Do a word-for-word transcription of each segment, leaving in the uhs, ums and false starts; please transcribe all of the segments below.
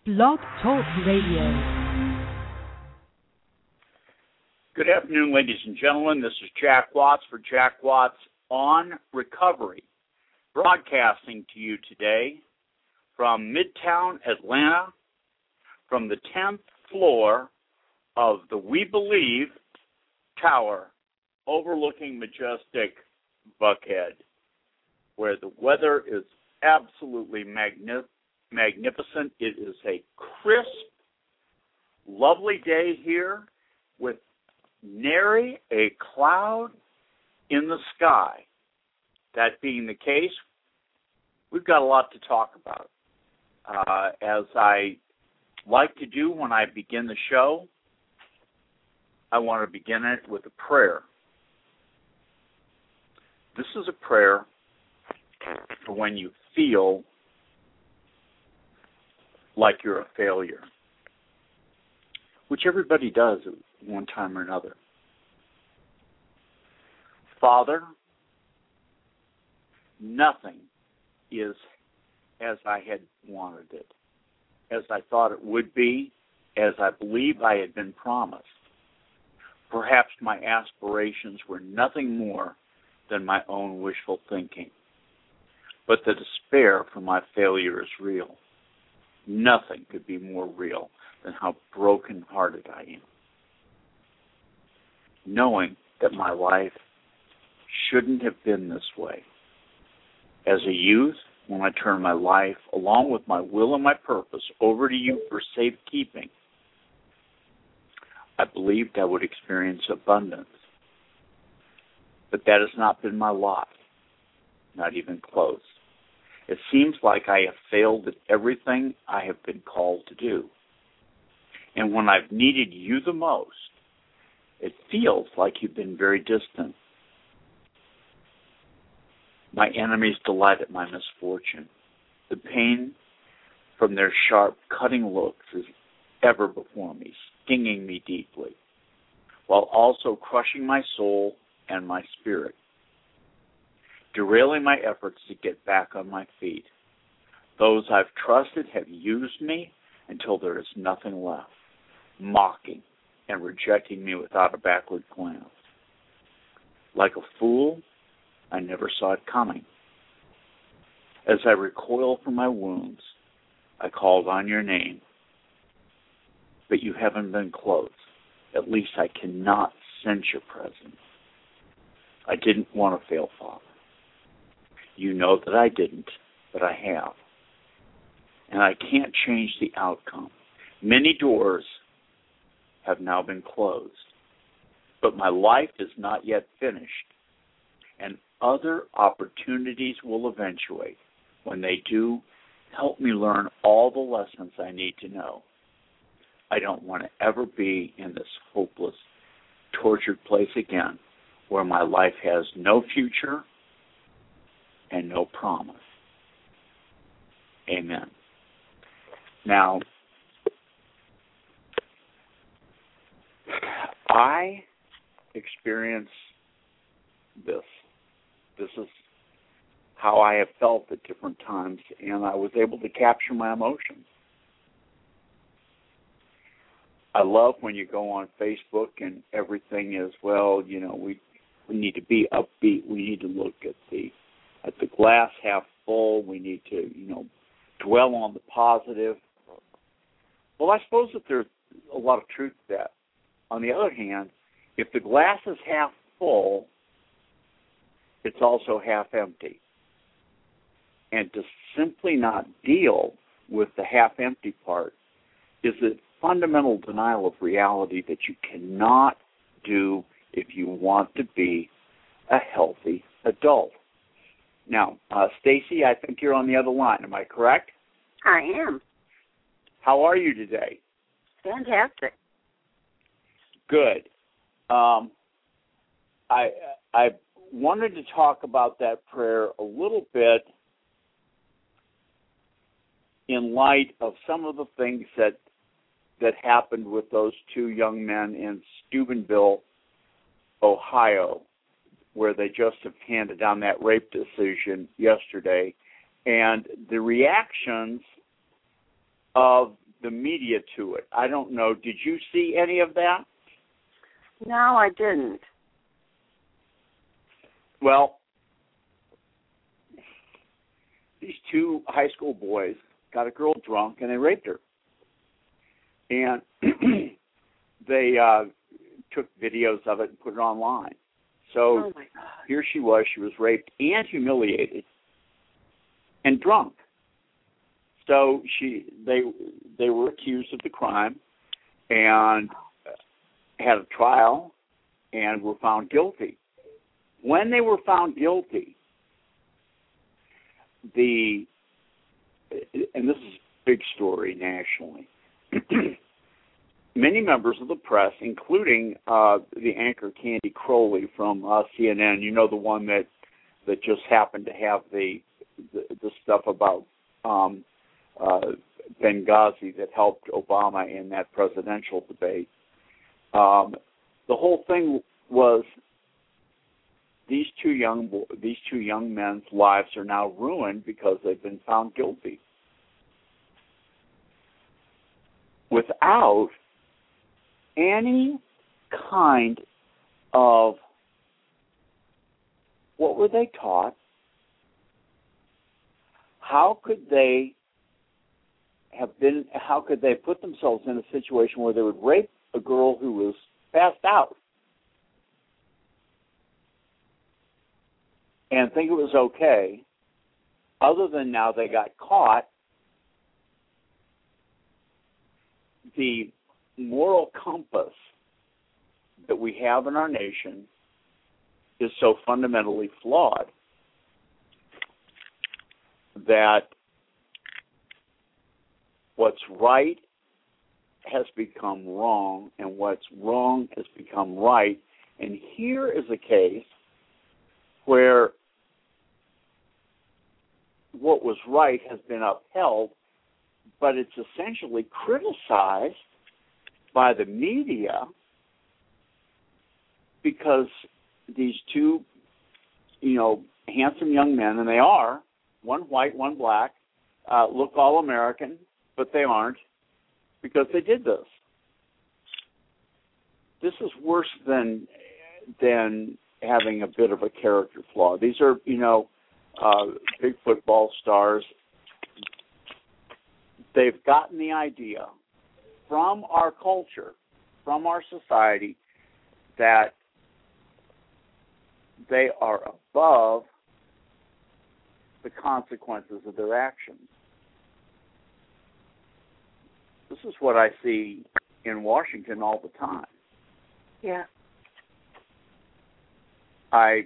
Blog Talk Radio. Good afternoon, ladies and gentlemen. This is Jack Watts for Jack Watts on Recovery, broadcasting to you today from Midtown Atlanta, from the tenth floor of the We Believe Tower overlooking majestic Buckhead, where the weather is absolutely magnif- magnificent. It is a crisp, lovely day here with nary a cloud in the sky. That being the case, we've got a lot to talk about. Uh, as I like to do when I begin the show, I want to begin it with a prayer. This is a prayer for when you feel like you're a failure, which everybody does at one time or another. Father, nothing is as I had wanted it, as I thought it would be, as I believe I had been promised. Perhaps my aspirations were nothing more than my own wishful thinking. But the despair for my failure is real. Nothing could be more real than how broken-hearted I am. Knowing that my life shouldn't have been this way. As a youth, when I turned my life, along with my will and my purpose, over to you for safekeeping, I believed I would experience abundance. But that has not been my lot, not even close. It seems like I have failed at everything I have been called to do. And when I've needed you the most, it feels like you've been very distant. My enemies delight at my misfortune. The pain from their sharp, cutting looks is ever before me, stinging me deeply, while also crushing my soul and my spirit, derailing my efforts to get back on my feet. Those I've trusted have used me until there is nothing left, mocking and rejecting me without a backward glance. Like a fool, I never saw it coming. As I recoil from my wounds, I called on your name, but you haven't been close. At least I cannot sense your presence. I didn't want to fail, Father. You know that I didn't, but I have. And I can't change the outcome. Many doors have now been closed, but my life is not yet finished, and other opportunities will eventuate. When they do, help me learn all the lessons I need to know. I don't want to ever be in this hopeless, tortured place again, where my life has no future and no promise. Amen. Now, I experience this. This is how I have felt at different times, and I was able to capture my emotions. I love when you go on Facebook and everything is, well, you know, we we need to be upbeat. We need to look at the at the glass half full. We need to, you know, dwell on the positive. Well, I suppose that there's a lot of truth to that. On the other hand, if the glass is half full, it's also half empty. And to simply not deal with the half-empty part is a fundamental denial of reality that you cannot do if you want to be a healthy adult. Now, uh, Stacy, I think you're on the other line. Am I correct? I am. How are you today? Fantastic. Good. Um, I I wanted to talk about that prayer a little bit in light of some of the things that that happened with those two young men in Steubenville, Ohio, where they just have handed down that rape decision yesterday, and the reactions of the media to it. I don't know. Did you see any of that? No, I didn't. Well, these two high school boys got a girl drunk and they raped her. And they uh, took videos of it and put it online. So oh my God. Here she was. She was raped and humiliated and drunk. So she, they, they were accused of the crime and had a trial and were found guilty. When they were found guilty, the, and this is a big story nationally, many members of the press, including uh, the anchor Candy Crowley from uh, C N N, you know, the one that, that just happened to have the, the, the stuff about um, uh, Benghazi that helped Obama in that presidential debate. Um, the whole thing was these two young these two young men's lives are now ruined because they've been found guilty. Without any kind of, what were they taught? How could they have been, how could they put themselves in a situation where they would rape a girl who was passed out and think it was okay, other than now they got caught? The moral compass that we have in our nation is so fundamentally flawed that what's right has become wrong, and what's wrong has become right. And here is a case where what was right has been upheld, but it's essentially criticized by the media because these two, you know, handsome young men, and they are, one white, one black, uh, look all American, but they aren't, because they did this. This is worse than than having a bit of a character flaw. These are, you know, uh, big football stars. They've gotten the idea from our culture, from our society, that they are above the consequences of their actions. This is what I see in Washington all the time. Yeah. I,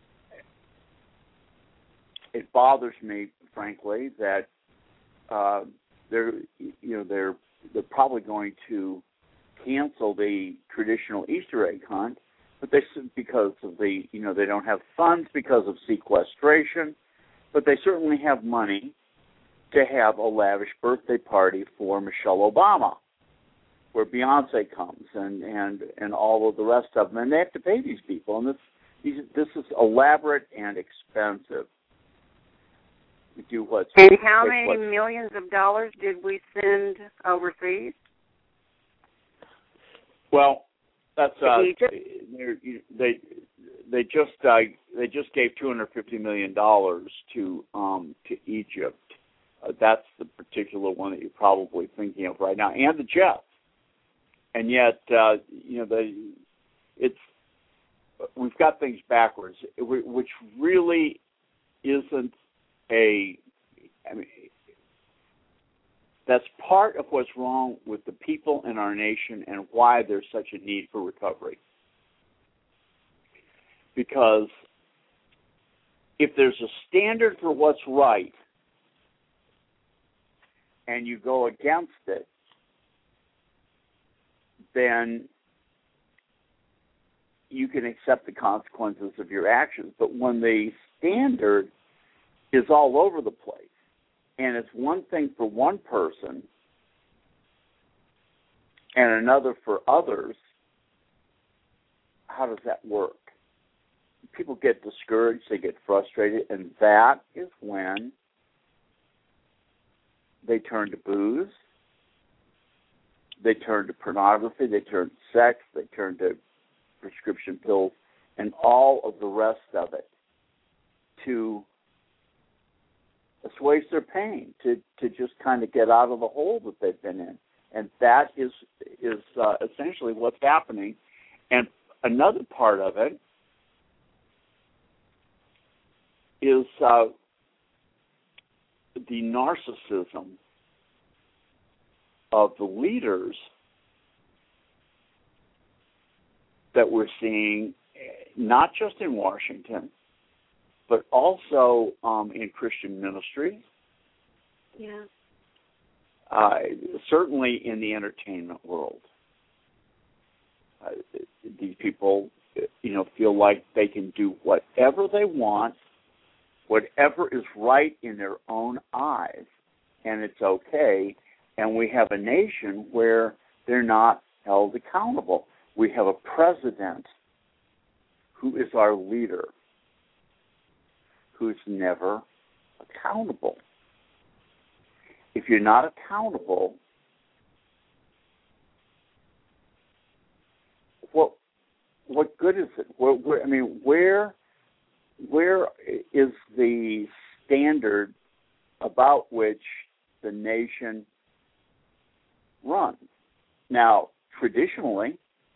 it bothers me, frankly, that uh, they're, you know, they're they're probably going to cancel the traditional Easter egg hunt, but they because of the, you know, they don't have funds because of sequestration, but they certainly have money to have a lavish birthday party for Michelle Obama, where Beyonce comes and, and, and all of the rest of them, and they have to pay these people, and this these, this is elaborate and expensive. We do what's and how what's, many what's, millions of dollars did we send overseas? Well, that's uh, Egypt? they they just uh, they just gave two hundred fifty million dollars to um, to Egypt. Uh, that's the particular one that you're probably thinking of right now, and the Jets. And yet, uh, you know, the it's we've got things backwards, which really isn't a. I mean, that's part of what's wrong with the people in our nation and why there's such a need for recovery. Because if there's a standard for what's right and you go against it, then you can accept the consequences of your actions. But when the standard is all over the place, and it's one thing for one person and another for others, how does that work? People get discouraged, they get frustrated, and that is when they turn to booze, they turned to pornography, they turned to sex, they turned to prescription pills, and all of the rest of it to assuage their pain, to, to just kind of get out of the hole that they've been in. And that is is uh, essentially what's happening. And another part of it is uh, the narcissism of the leaders that we're seeing, not just in Washington, but also um, in Christian ministry. Yeah. Uh, certainly in the entertainment world. Uh, these people, you know, feel like they can do whatever they want, whatever is right in their own eyes, and it's okay. And we have a nation where they're not held accountable. We have a president who is our leader, who's never accountable. If you're not accountable, what what good is it? Where, where, I mean, where where is the standard about which the nation runs? Now, traditionally,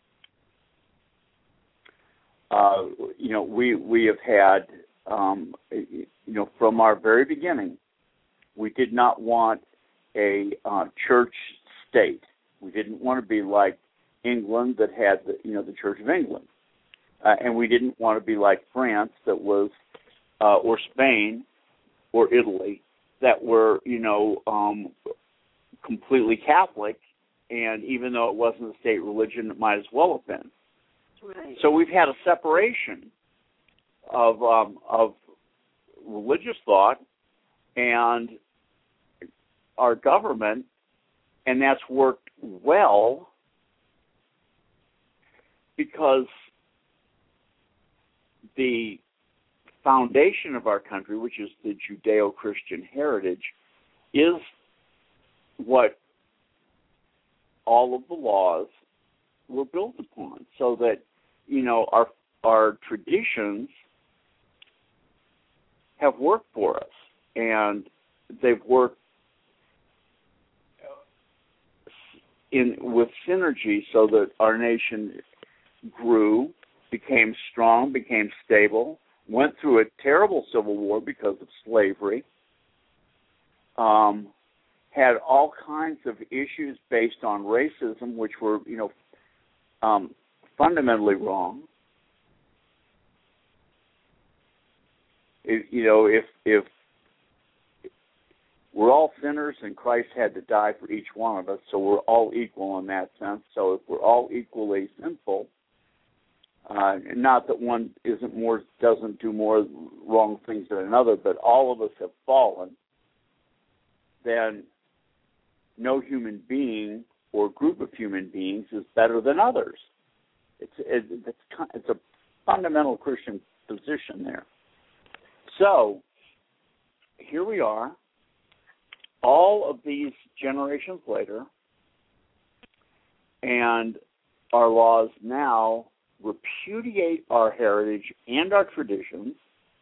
uh, you know, we we have had, um, you know, from our very beginning, we did not want a uh, church state. We didn't want to be like England that had the, you know, the Church of England, uh, and we didn't want to be like France that was, uh, or Spain, or Italy that were, you know, um, completely Catholic, and even though it wasn't a state religion, it might as well have been. Right. So we've had a separation of um, of religious thought and our government, and that's worked well because the foundation of our country, which is the Judeo-Christian heritage, is what all of the laws were built upon, so that, you know, our our traditions have worked for us, and they've worked in with synergy so that our nation grew, became strong, became stable, went through a terrible civil war because of slavery, um, had all kinds of issues based on racism, which were, you know, um, fundamentally wrong. It, you know, if if we're all sinners and Christ had to die for each one of us, so we're all equal in that sense. So if we're all equally sinful, uh, not that one isn't more, doesn't do more wrong things than another, but all of us have fallen, then no human being or group of human beings is better than others. It's it, it's it's a fundamental Christian position there. So here we are, all of these generations later, and our laws now repudiate our heritage and our traditions.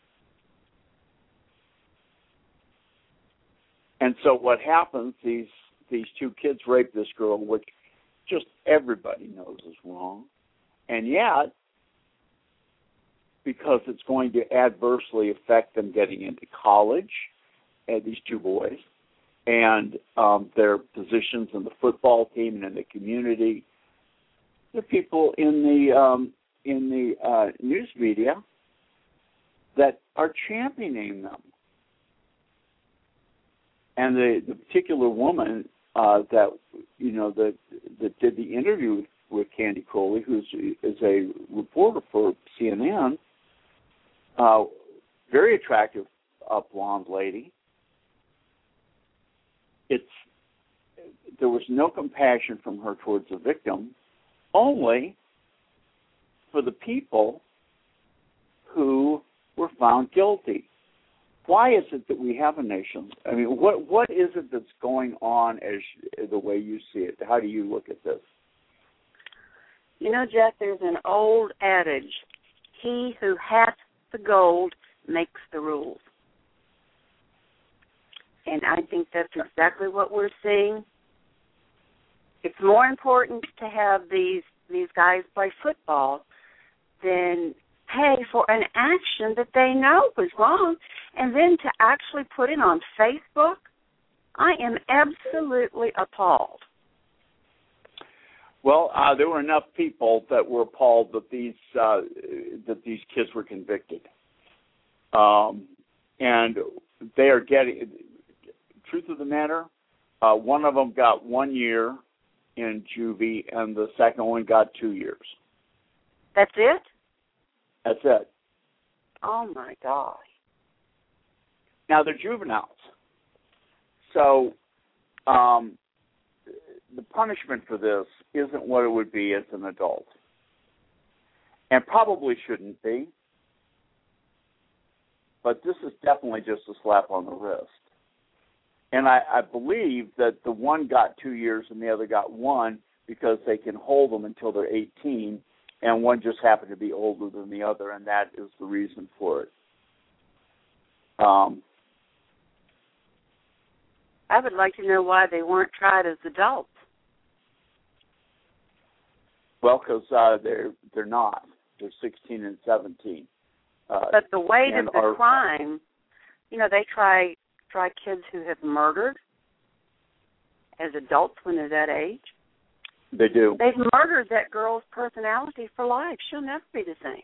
And so what happens, these these two kids rape this girl, which just everybody knows is wrong. And yet, because it's going to adversely affect them getting into college, and these two boys, and um, their positions in the football team and in the community, the people in the um, in the uh, news media that are championing them. And the, the particular woman uh, that you know that that did the interview with, with Candy Crowley, who's is a reporter for C N N, uh, very attractive uh, blonde lady. It's there was no compassion from her towards the victim, only for the people who were found guilty. why is it that we have a nation? I mean, what what is it that's going on as the way you see it? How do you look at this? You know, Jack, there's an old adage, he who hath the gold makes the rules. And I think that's exactly what we're seeing. It's more important to have these these guys play football than pay for an action that they know was wrong, and then to actually put it on Facebook. I am absolutely appalled. Well, uh, there were enough people that were appalled that these uh, that these kids were convicted, um, and they are getting. Truth of the matter, uh, one of them got one year in juvie, and the second one got two years. That's it? That's it. Oh my gosh! Now they're juveniles, so. Um, The punishment for this isn't what it would be as an adult, and probably shouldn't be, but this is definitely just a slap on the wrist. And I, I believe that the one got two years and the other got one because they can hold them until they're eighteen, and one just happened to be older than the other, and that is the reason for it. Um, I would like to know why they weren't tried as adults. Well, because uh, they're they're not. They're sixteen and seventeen. Uh, but the weight of the our, crime, you know, they try try kids who have murdered as adults when they're that age. They do. They've murdered that girl's personality for life. She'll never be the same.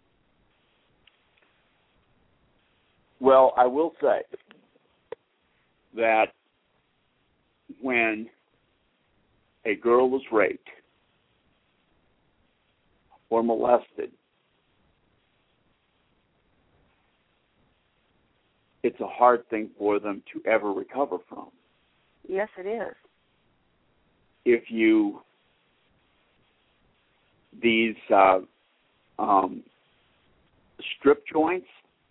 Well, I will say that when a girl was raped or molested, it's a hard thing for them to ever recover from. Yes, it is. If you, these uh, um, strip joints,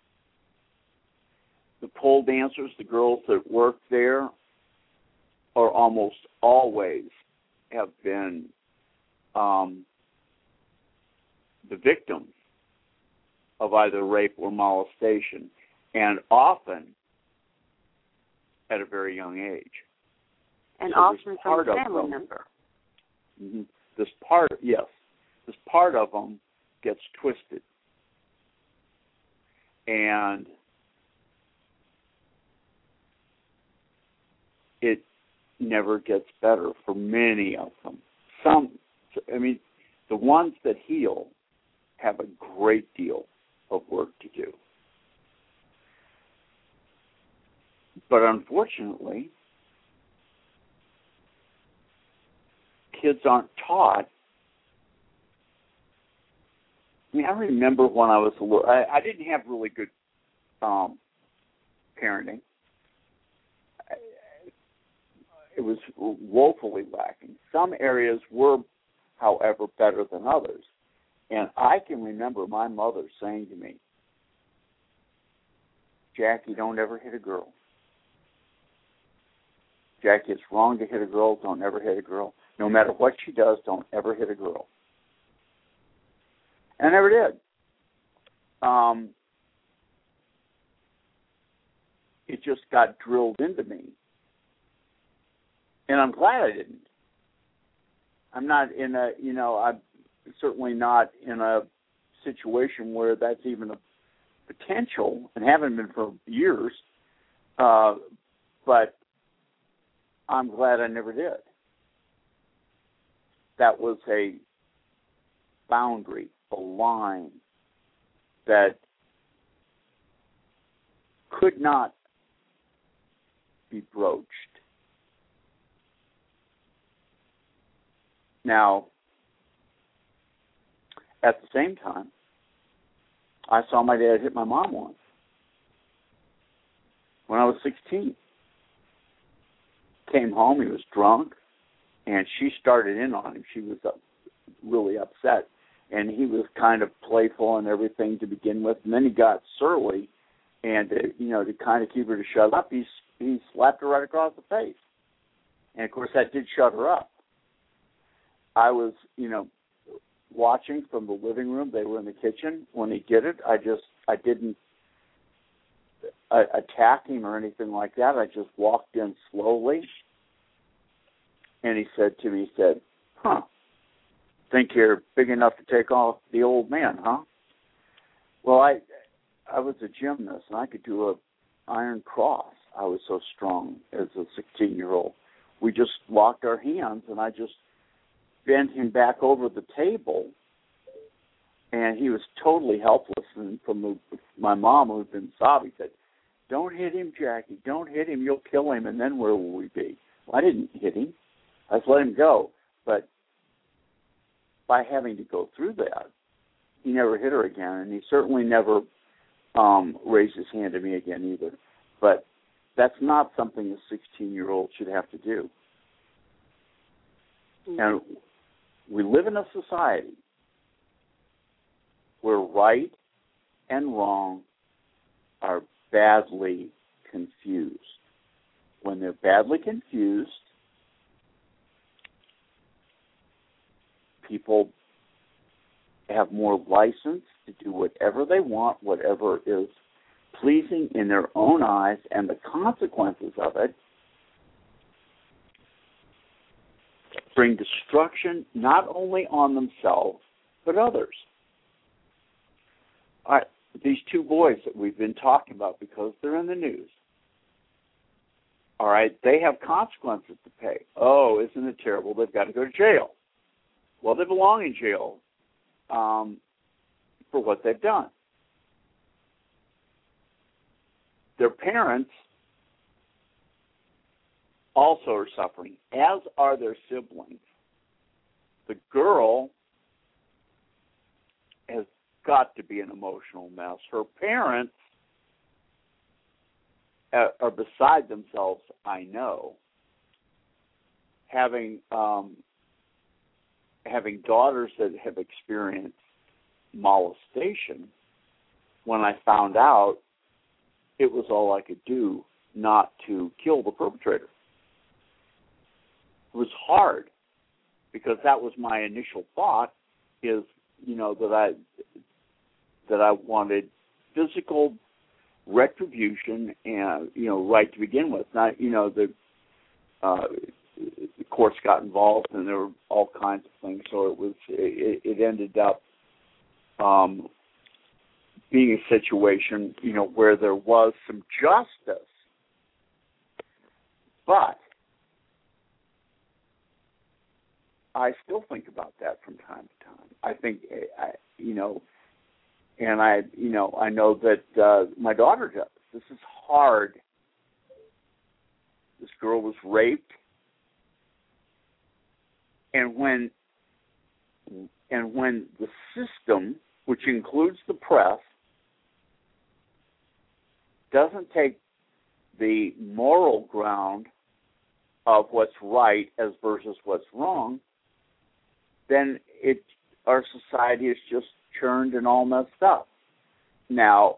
the pole dancers, the girls that work there, are almost always have been um, the victims of either rape or molestation, and often at a very young age. And so often from a family them, member. Mm-hmm, this part, yes, this part of them gets twisted, and it never gets better for many of them. Some, I mean, the ones that heal have a great deal of work to do. But unfortunately, kids aren't taught. I mean, I remember when I was a little, I, I didn't have really good um, parenting. I, it was woefully lacking. Some areas were, however, better than others. And I can remember my mother saying to me, Jackie, don't ever hit a girl. Jackie, it's wrong to hit a girl. Don't ever hit a girl. No matter what she does, don't ever hit a girl. And I never did. Um, it just got drilled into me. And I'm glad I didn't. I'm not in a, you know, I'm certainly not in a situation where that's even a potential, and haven't been for years, uh, but I'm glad I never did. That was a boundary, a line that could not be broached. Now, at the same time, I saw my dad hit my mom once when I was sixteen. Came home, he was drunk, and she started in on him. She was uh, really upset, and he was kind of playful and everything to begin with, and then he got surly, And, uh, you know, to kind of keep her to shut up, he, he slapped her right across the face. And, of course, that did shut her up. I was, you know, watching from the living room. They were in the kitchen. When he did it, I just, I didn't uh, attack him or anything like that. I just walked in slowly. And he said to me, he said, huh, think you're big enough to take off the old man, huh? Well, I I was a gymnast, and I could do a iron cross. I was so strong as a sixteen-year-old. We just locked our hands, and I just bent him back over the table, and he was totally helpless. And from the, my mom, who'd been sobbing, said, don't hit him, Jackie. Don't hit him. You'll kill him, and then where will we be? Well, I didn't hit him. I just let him go. But by having to go through that, he never hit her again, and he certainly never um, raised his hand to me again either. But that's not something a sixteen-year-old should have to do. Mm-hmm. And we live in a society where right and wrong are badly confused. When they're badly confused, people have more license to do whatever they want, whatever is pleasing in their own eyes, and the consequences of it bring destruction not only on themselves, but others. All right, these two boys that we've been talking about because they're in the news, all right, they have consequences to pay. Oh, isn't it terrible? They've got to go to jail. Well, they belong in jail um, for what they've done. Their parents also are suffering, as are their siblings. The girl has got to be an emotional mess. Her parents are beside themselves, I know, having um, having daughters that have experienced molestation. When I found out, it was all I could do not to kill the perpetrator. It was hard because that was my initial thought, is, you know, that I that I wanted physical retribution and, you know, right to begin with. Not, you know, the uh, the courts got involved and there were all kinds of things, so it was it, it ended up um, being a situation, you know, where there was some justice, but I still think about that from time to time. I think, I, you know, and I, you know, I know that uh, my daughter does. This is hard. This girl was raped, and when and when the system, which includes the press, doesn't take the moral ground of what's right as versus what's wrong, then it our society is just churned and all messed up. Now,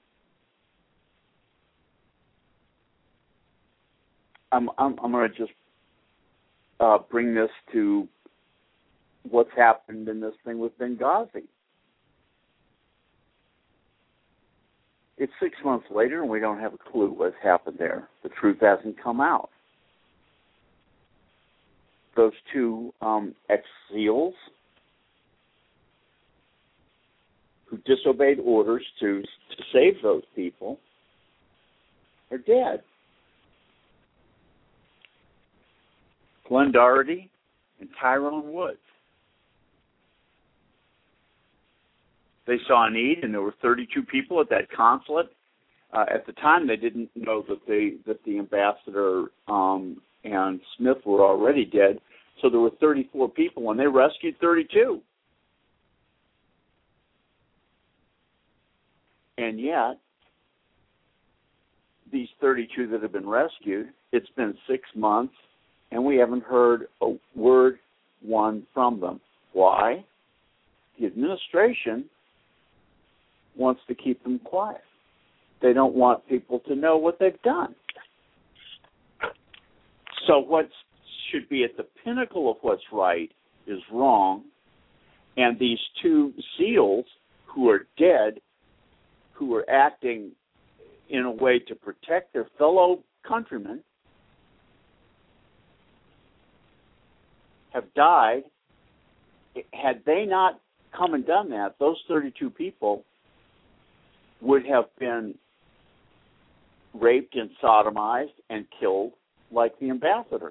I'm I'm, I'm going to just uh, bring this to what's happened in this thing with Benghazi. It's six months later, and we don't have a clue what's happened there. The truth hasn't come out. Those two um, ex-SEALs who disobeyed orders to to save those people are dead. Glenn Doherty and Tyrone Woods. They saw a need, and there were thirty-two people at that consulate. Uh, at the time, they didn't know that the that the ambassador um, and Smith were already dead. So there were thirty-four people, and they rescued thirty-two. And yet, these thirty-two that have been rescued, it's been six months, and we haven't heard a word, one from them. Why? The administration wants to keep them quiet. they don't want people to know what they've done. So what should be at the pinnacle of what's right is wrong, and these two SEALs who are dead, who are acting in a way to protect their fellow countrymen, have died. Had they not come and done that, those thirty-two people would have been raped and sodomized and killed like the ambassador.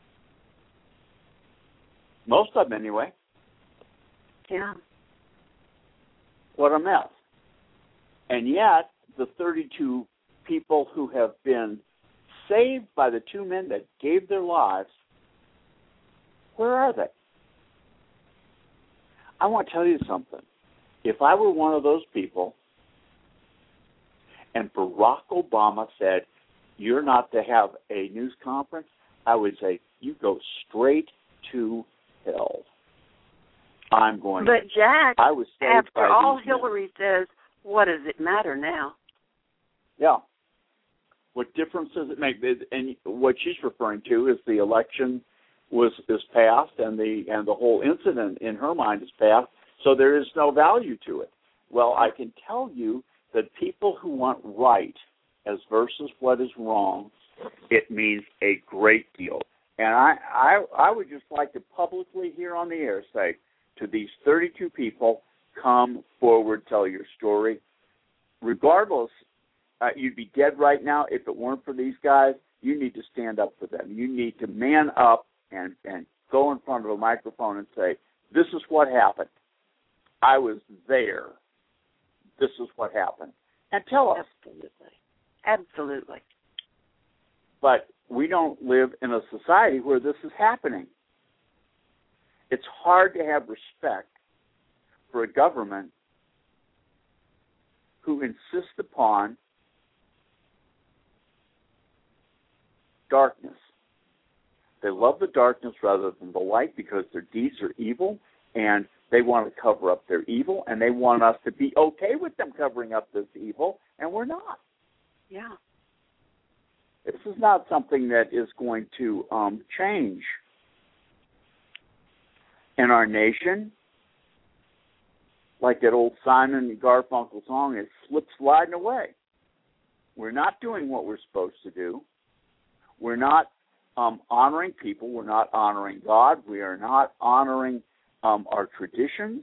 Most of them, anyway. Yeah. What a mess. And yet, the thirty-two people who have been saved by the two men that gave their lives, where are they? I want to tell you something. If I were one of those people and Barack Obama said, you're not to have a news conference, I would say, you go straight to hell. I'm going But Jack, I was after all men. Hillary says, what does it matter now? Yeah. What difference does it make? And what she's referring to is the election was is passed, and the and the whole incident in her mind is passed, so there is no value to it. Well, I can tell you that people who want right as versus what is wrong, it means a great deal. And I, I I would just like to publicly here on the air say to these thirty-two people, come forward, tell your story. Regardless, uh, you'd be dead right now if it weren't for these guys. You need to stand up for them. You need to man up and, and go in front of a microphone and say, this is what happened. I was there. This is what happened. And tell us. Absolutely. Absolutely. But we don't live in a society where this is happening. It's hard to have respect for a government who insists upon darkness. They love the darkness rather than the light because their deeds are evil, and they want to cover up their evil, and they want us to be okay with them covering up this evil, and we're not. Yeah. This is not something that is going to um, change. In our nation, like that old Simon and Garfunkel song, it slips sliding away. We're not doing what we're supposed to do. We're not um, honoring people. We're not honoring God. We are not honoring um, our traditions.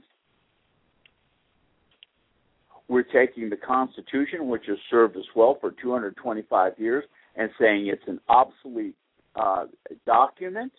We're taking the Constitution, which has served us well for two hundred twenty-five years, and saying it's an obsolete uh, document.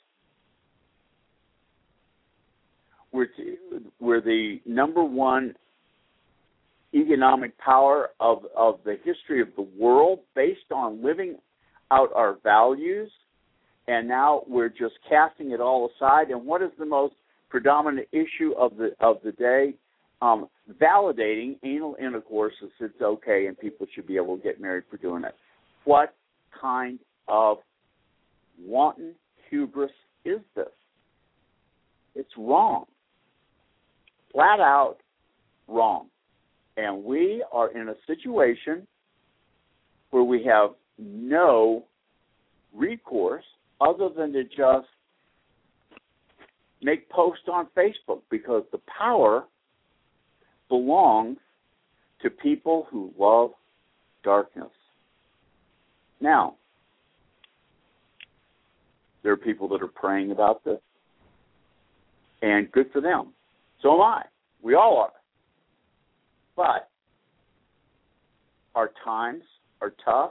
We're, t- we're the number one economic power of, of the history of the world based on living out our values, and now we're just casting it all aside. And what is the most predominant issue of the of the day? Um, validating anal intercourse as it's okay and people should be able to get married for doing it. What kind of wanton hubris is this? It's wrong. Flat out wrong. And we are in a situation where we have no recourse other than to just make posts on Facebook, because the power belongs to people who love darkness. Now, there are people that are praying about this, and good for them. So am I. We all are. But our times are tough,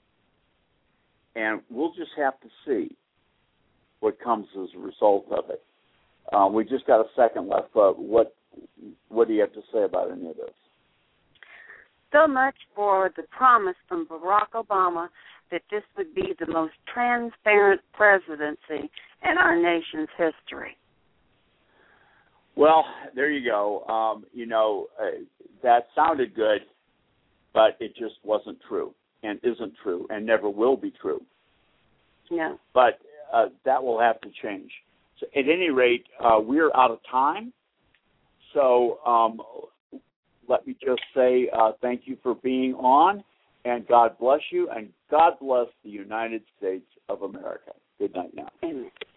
and we'll just have to see what comes as a result of it. Um, we just got a second left, but what what do you have to say about any of this? So much for the promise from Barack Obama that this would be the most transparent presidency in our nation's history. Well, there you go. Um, you know, uh, that sounded good, but it just wasn't true and isn't true and never will be true. Yeah. But uh, that will have to change. So at any rate, uh, we're out of time. So um, let me just say uh, thank you for being on, And God bless you, and God bless the United States of America. Good night now. Amen.